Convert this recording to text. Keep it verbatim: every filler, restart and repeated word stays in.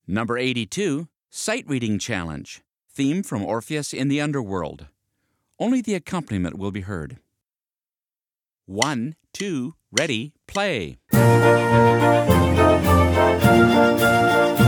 Number eighty-two, Sight Reading Challenge. Theme from Orpheus in the Underworld. Only the accompaniment will be heard. One, two, ready, play.